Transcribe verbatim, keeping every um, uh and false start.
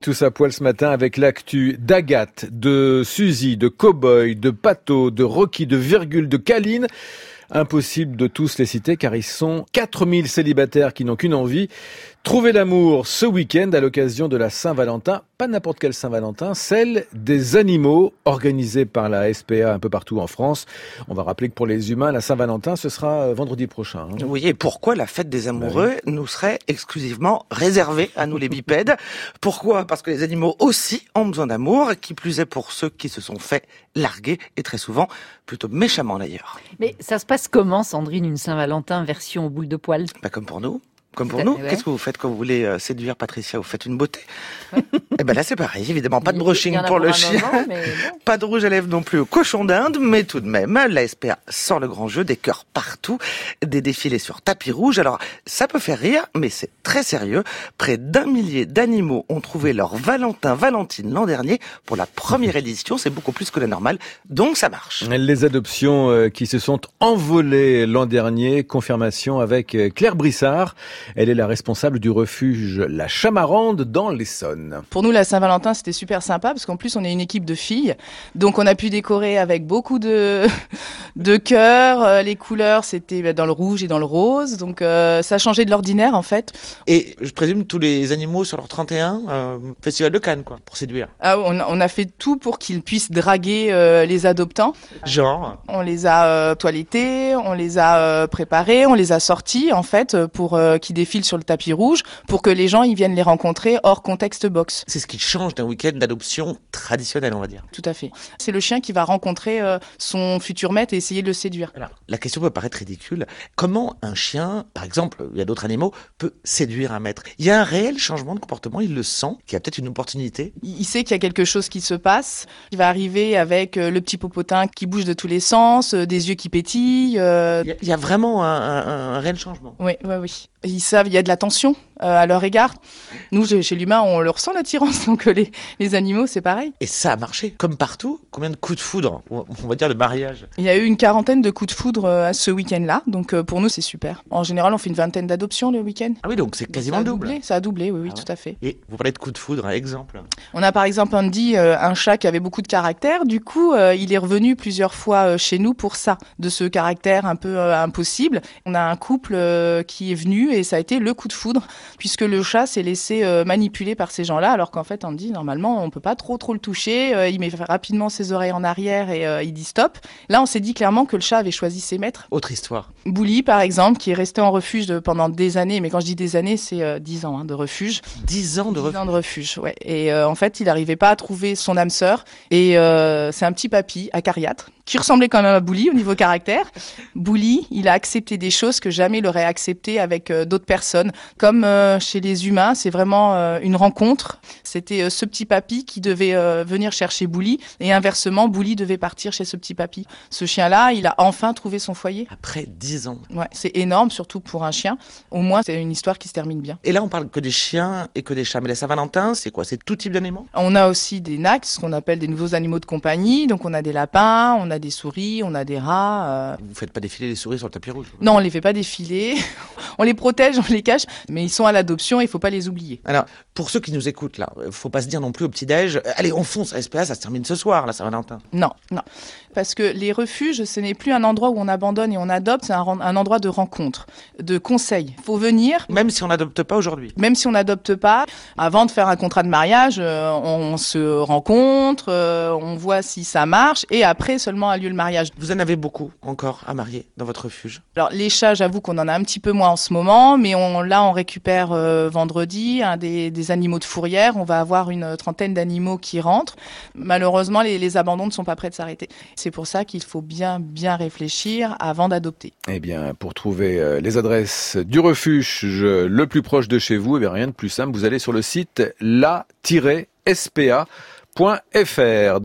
Tous à poil ce matin avec l'actu d'Agathe, de Suzy, de Cowboy, de Pato, de Rocky, de Virgule, de Caline. Impossible de tous les citer car ils sont quatre mille célibataires qui n'ont qu'une envie, trouver l'amour ce week-end à l'occasion de la Saint-Valentin. Pas n'importe quelle Saint-Valentin, celle des animaux, organisée par la S P A un peu partout en France. On va rappeler que pour les humains, la Saint-Valentin, ce sera vendredi prochain. Hein. Oui, et pourquoi la fête des amoureux bah oui. nous serait exclusivement réservée à nous les bipèdes? Pourquoi? Parce que les animaux aussi ont besoin d'amour, qui plus est pour ceux qui se sont fait larguer, et très souvent, plutôt méchamment d'ailleurs. Mais ça se passe comment, Sandrine, une Saint-Valentin version boule de poil? Bah comme pour nous. Comme pour nous, ouais. Qu'est-ce que vous faites quand vous voulez euh, séduire Patricia? Vous faites une beauté. Ouais. Et ben là c'est pareil, évidemment, pas de brushing pour, pour le chien, moment, mais bon. Pas de rouge à lèvres non plus au cochon d'Inde, mais tout de même, la S P A sort le grand jeu, des cœurs partout, des défilés sur tapis rouge. Alors ça peut faire rire, mais c'est très sérieux. Près d'un millier d'animaux ont trouvé leur Valentin Valentine l'an dernier pour la première édition. C'est beaucoup plus que la normale, donc ça marche. Les adoptions qui se sont envolées l'an dernier, confirmation avec Claire Brissard. Elle est la responsable du refuge La Chamarande dans l'Essonne. Pour nous, la Saint-Valentin, c'était super sympa parce qu'en plus, on est une équipe de filles. Donc, on a pu décorer avec beaucoup de, de cœurs. Les couleurs, c'était dans le rouge et dans le rose. Donc, euh, ça a changé de l'ordinaire, en fait. Et je présume tous les animaux sur leur trente et un, euh, Festival de Cannes, quoi, pour séduire. Ah, on, a, on a fait tout pour qu'ils puissent draguer euh, les adoptants. Genre? On les a euh, toilettés, on les a euh, préparés, on les a sortis, en fait, pour euh, qu'ils défilent sur le tapis rouge pour que les gens ils viennent les rencontrer hors contexte box. C'est ce qui change d'un week-end d'adoption traditionnel, on va dire. Tout à fait. C'est le chien qui va rencontrer euh, son futur maître et essayer de le séduire. Alors, la question peut paraître ridicule. Comment un chien, par exemple, il y a d'autres animaux, peut séduire un maître? Il y a un réel changement de comportement, il le sent, qu'il y a peut-être une opportunité. Il sait qu'il y a quelque chose qui se passe. Il va arriver avec euh, le petit popotin qui bouge de tous les sens, euh, des yeux qui pétillent. Euh... Il, y a, il y a vraiment un, un, un réel changement. Oui, oui, oui. Ils savent, il y a de la tension euh, à leur égard. Nous, chez l'humain, on le ressent l'attirance, donc les, les animaux, c'est pareil. Et ça a marché, comme partout. Combien de coups de foudre, on va dire de mariage? Il y a eu une quarantaine de coups de foudre euh, ce week-end-là, donc euh, pour nous, c'est super. En général, on fait une vingtaine d'adoptions le week-end. Ah oui, donc c'est quasiment le double. Doublé, ça a doublé, oui, oui, ah ouais. Tout à fait. Et vous parlez de coups de foudre, un exemple? On a par exemple Andy, euh, un chat qui avait beaucoup de caractère. Du coup, euh, il est revenu plusieurs fois euh, chez nous pour ça, de ce caractère un peu euh, impossible. On a un couple euh, qui est venu et ça a été le coup de foudre, puisque le chat s'est laissé euh, manipuler par ces gens-là, alors qu'en fait, Andy, normalement, on peut pas trop trop le toucher. Euh, il met rapidement ses oreilles en arrière et euh, il dit stop. Là, on s'est dit clairement que le chat avait choisi ses maîtres. Autre histoire. Bouli, par exemple, qui est resté en refuge de, pendant des années, mais quand je dis des années, c'est euh, dix ans hein, de refuge. Dix ans de refuge. Dix ans de refuge, ouais. Et euh, en fait, il n'arrivait pas à trouver son âme sœur. Et euh, c'est un petit papy acariâtre qui ressemblait quand même à Bouli au niveau caractère. Bouli, il a accepté des choses que jamais il aurait acceptées avec euh, d'autres personnes. Comme euh, chez les humains, c'est vraiment euh, une rencontre. C'était euh, ce petit papy qui devait euh, venir chercher Bouli et inversement, Bouli devait partir chez ce petit papy. Ce chien-là, il a enfin trouvé son foyer. Après dix ans. Ouais, c'est énorme, surtout pour un chien. Au moins, c'est une histoire qui se termine bien. Et là, on parle que des chiens et que des chats. Mais la Saint-Valentin, c'est quoi? C'est tout type d'animaux? On a aussi des nacs, ce qu'on appelle des nouveaux animaux de compagnie. Donc, on a des lapins, on a des souris, on a des rats. Euh... Vous faites pas défiler les souris sur le tapis rouge? Non, on les fait pas défiler. On les protège, on les cache, mais ils sont à l'adoption, il faut pas les oublier. Alors, pour ceux qui nous écoutent là, faut pas se dire non plus au petit-déj, allez, on fonce à S P A, ça se termine ce soir, la Saint-Valentin. Non, non. Parce que les refuges, ce n'est plus un endroit où on abandonne et on adopte, c'est un, un endroit de rencontre, de conseil. Il faut venir. Même si on n'adopte pas aujourd'hui. Même si on n'adopte pas, avant de faire un contrat de mariage, euh, on se rencontre, euh, on voit si ça marche et après seulement a lieu le mariage. Vous en avez beaucoup encore à marier dans votre refuge? Alors les chats, j'avoue qu'on en a un petit peu moins en ce moment, mais on, là on récupère euh, vendredi un des, des animaux de fourrière. On va avoir une trentaine d'animaux qui rentrent. Malheureusement, les, les abandons ne sont pas prêts de s'arrêter. C'est pour ça qu'il faut bien, bien réfléchir avant d'adopter. Eh bien, pour trouver euh, les adresses du refuge le plus proche de chez vous, eh bien, rien de plus simple. Vous allez sur le site la tiret s p a point f r.